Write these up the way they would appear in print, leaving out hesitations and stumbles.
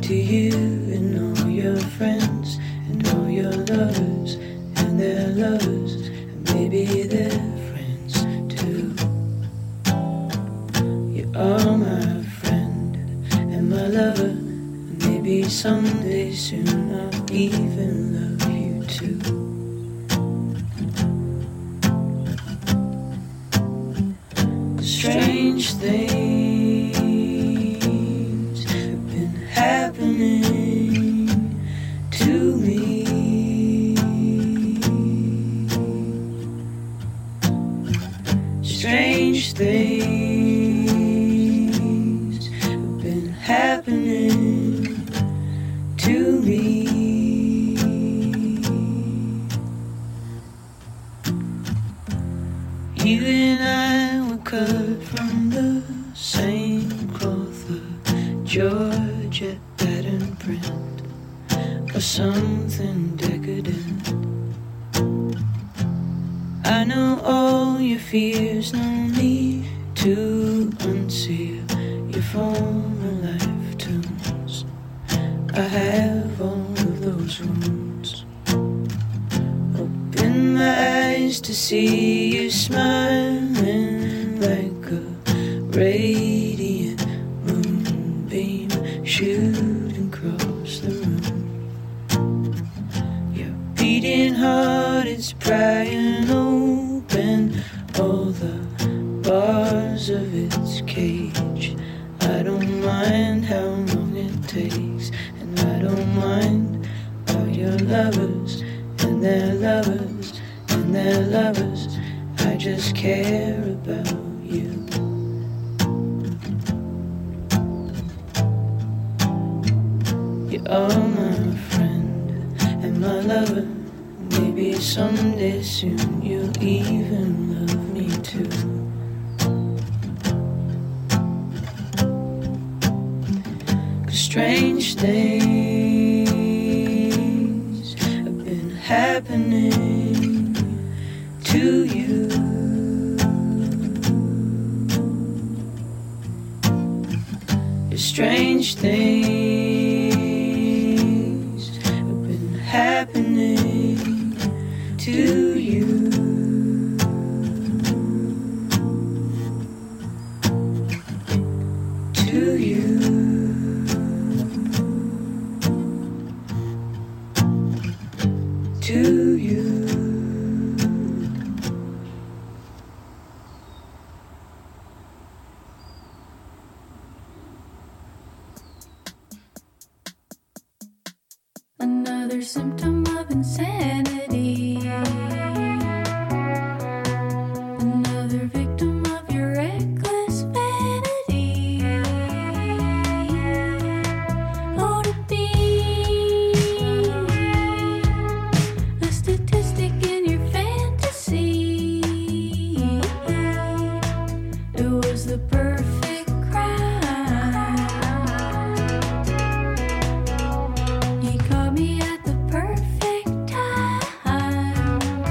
to you and all your friends and all your lovers and their lovers and maybe their friends too. You are my friend and my lover, and maybe someday soon I'll even love you too. Strange things have been happening to me. Strange things have been happening to me. You and I were cut from the same cloth, a Georgette pattern print, or something decadent. I know all your fears, no need to unseal your former life tunes. I have all of those wounds. Open my eyes to see you smiling like a radiant moonbeam shooting across the room. Your beating heart is prying open all the bars of its cage. I don't mind how long it takes, and I don't mind all your lovers and their lovers and their lovers. I just care about you. You are my friend and my lover. Maybe someday soon you'll even love me too. Strange things have been happening to you. Strange things have been happening to you. To you. To you. Another symptom of insanity. Another victim of your reckless vanity. Oh, to be a statistic in your fantasy. It was the perfect crime. You caught me at the perfect time.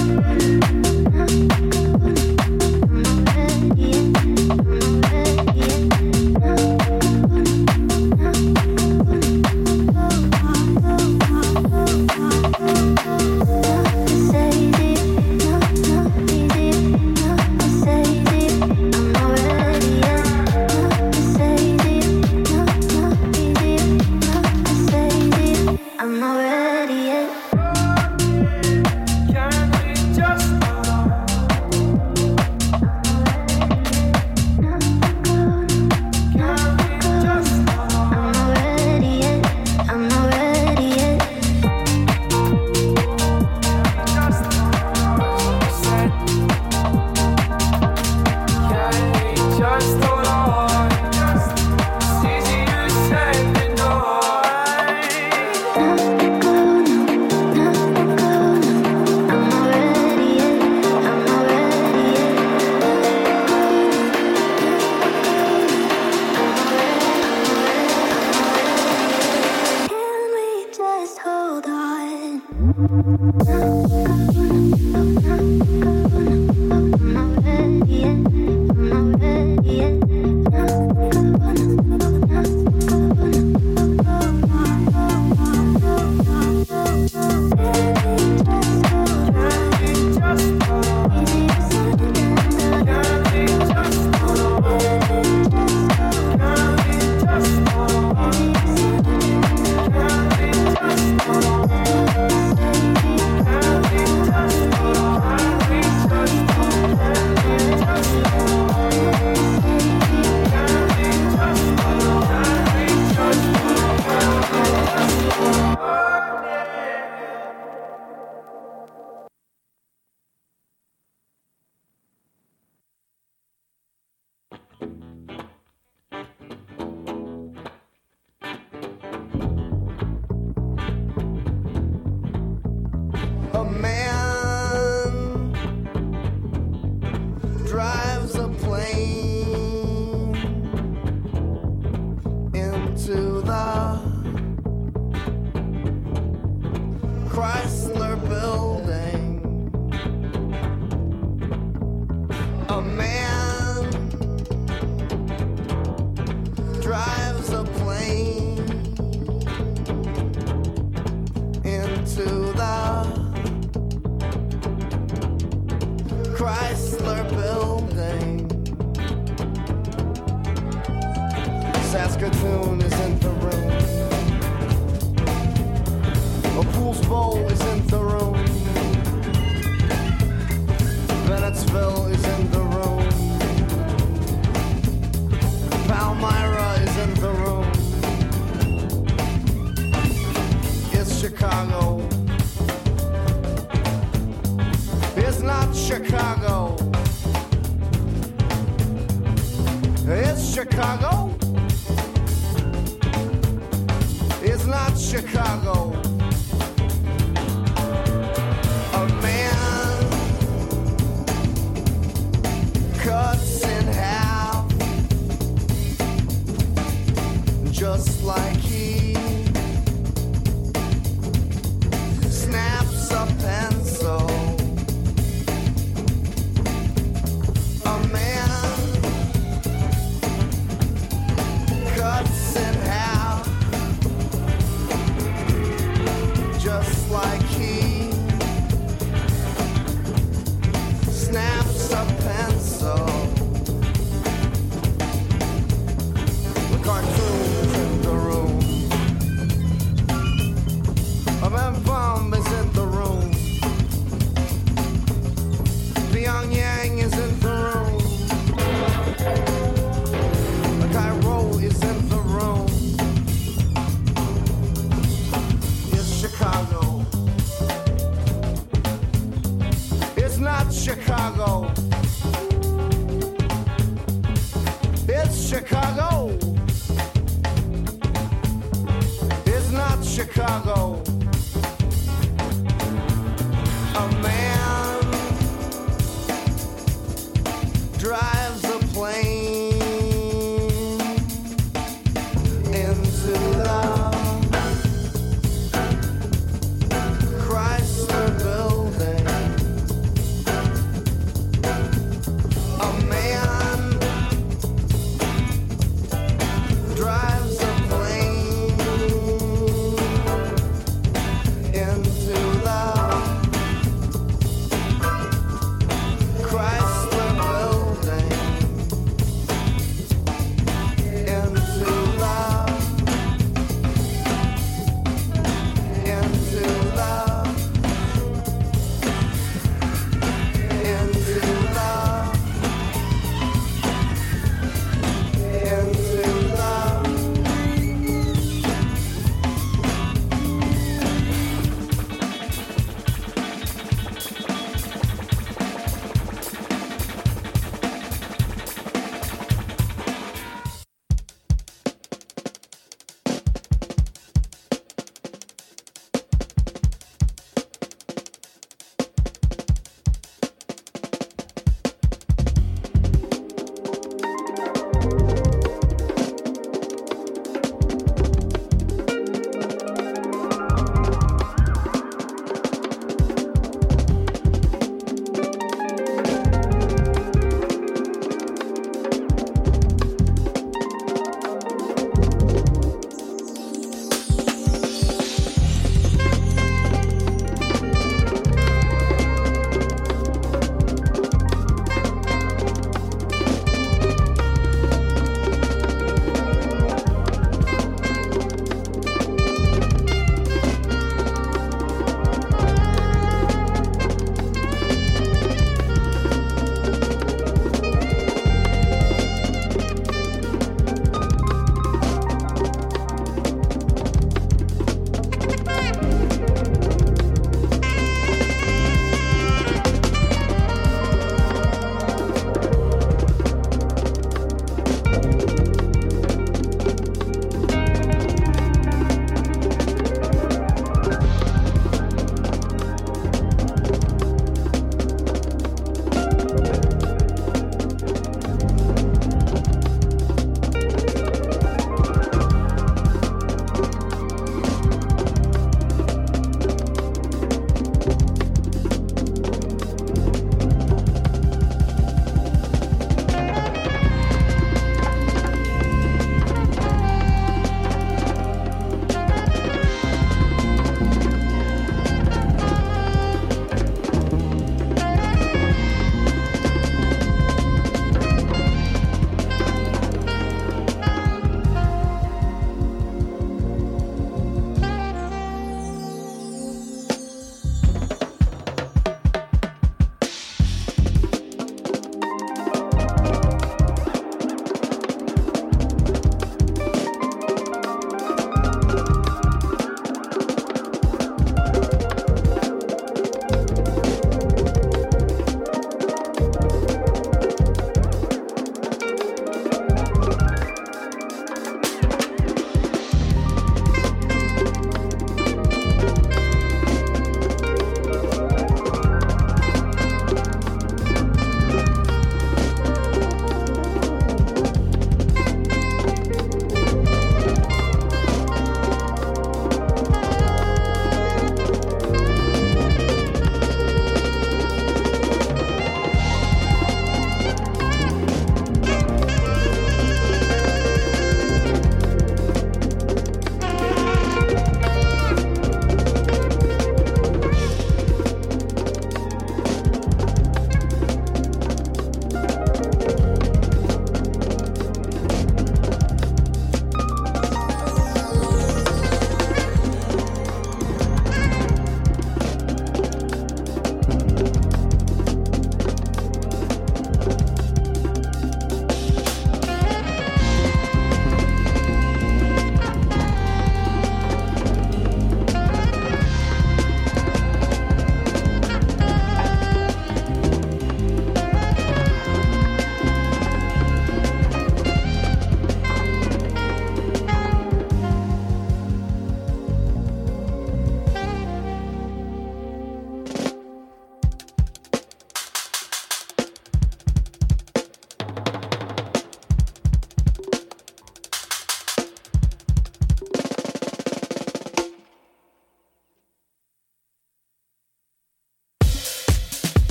Chrysler Building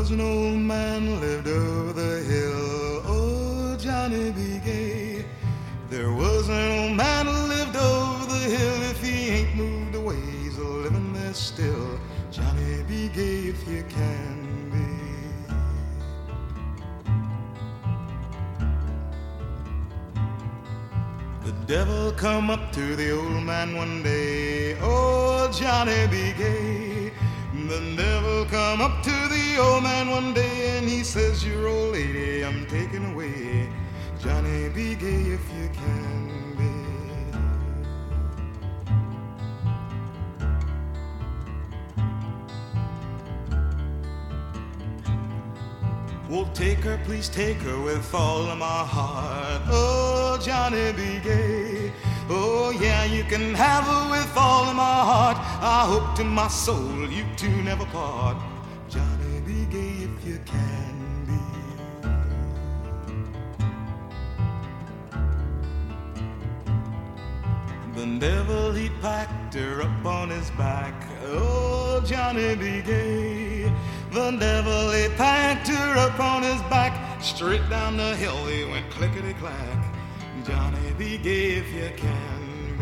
was an old man lived over the hill, oh, Johnny B. Gay. There was an old man who lived over the hill. If he ain't moved away, he's living there still. Johnny B. Gay, if you can be. The devil come up to the old man one day, oh, Johnny B. Gay. The devil come up to the old man one day and he says, your old lady I'm taking away. Johnny B. Gay, if you can be. Well, take her, please take her with all of my heart. Oh, Johnny B. Gay. Oh, yeah, you can have her with all of my heart. I hope to my soul you two never part. Johnny B. Gay, if you can be. The devil, he packed her up on his back. Oh, Johnny B. Gay. The devil, he packed her up on his back. Straight down the hill he went clickety-clack. Johnny B. Gay, if you can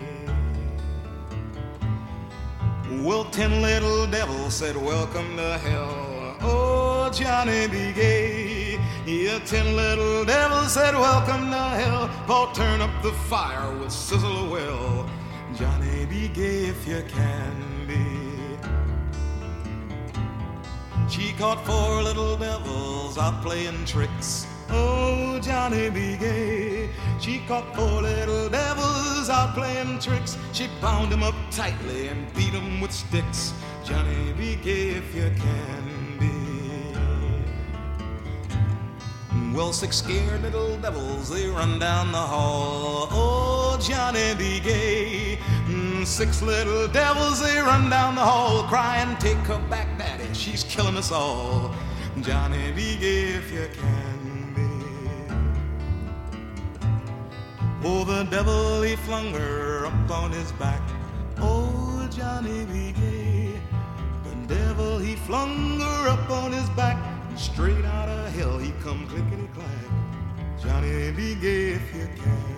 be. Well, 10 little devils said, welcome to hell. Oh, Johnny B. Gay. Yeah, 10 little devils said, welcome to hell. Paul, turn up the fire with sizzle a well. Johnny B. Gay, if you can be. She caught 4 little devils out playing tricks. Oh, Johnny B. Gay. She caught 4 little devils out playing tricks. She bound them up tightly and beat them with sticks. Johnny B. Gay, if you can be. Well, 6 scared little devils, they run down the hall. Oh, Johnny B. Gay. 6 little devils, they run down the hall, crying, take her back, daddy, she's killing us all. Johnny B. Gay, if you can be. Oh, the devil, he flung her up on his back. Oh, Johnny B. Gay. The devil, he flung her up on his back. And straight out of hell, he come clickety-clack. Johnny B. Gay, if you can.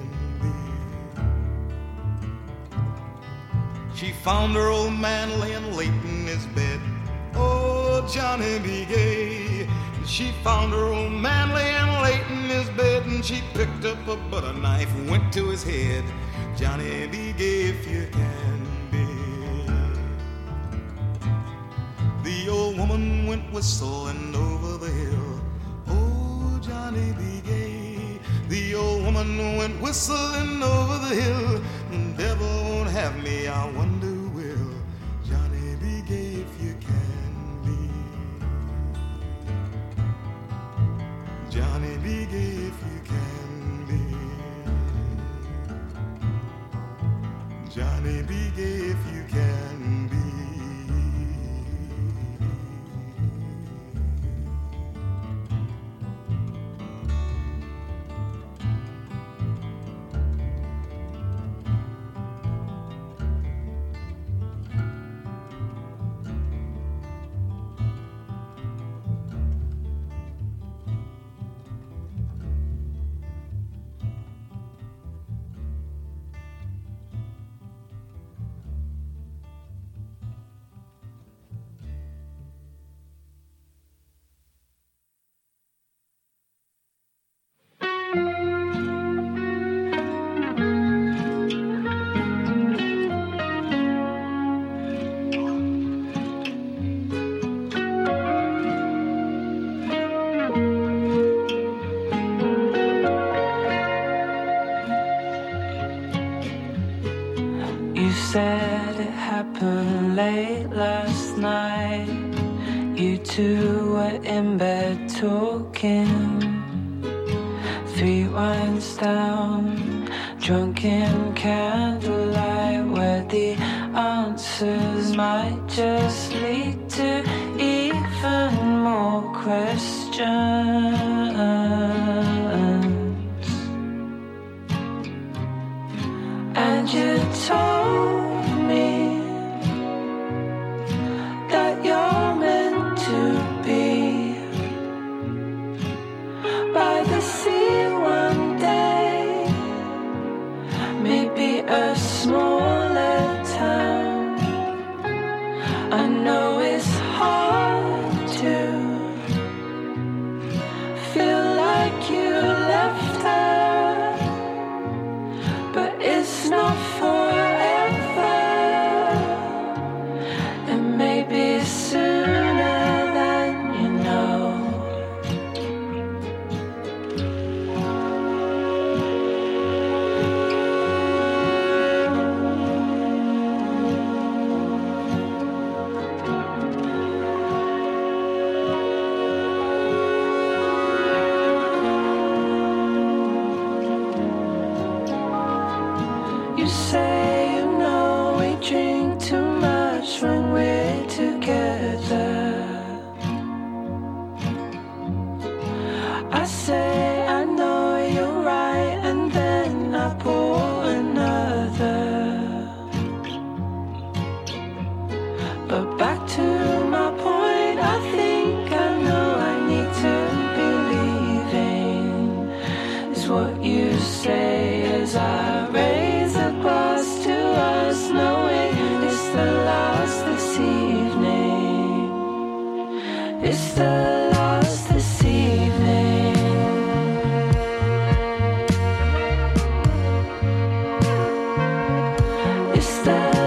She found her old man laying late in his bed. Oh, Johnny B. Gay. She found her old man laying late in his bed, and she picked up a butter knife and went to his head. Johnny B. Gay, if you can be. The old woman went whistling over the hill. Oh, Johnny B. Gay. The old woman went whistling over the hill. The devil won't have me, I wonder will. Johnny B. Gay, if you can be. Johnny B. Gay, if you can be. Johnny B. Gay, if you can be. Said it happened late last night. You two were in bed talking. 3 wines down, drunk in candlelight, where the answers might just lead to even more questions. And you told me that you're meant to be stop.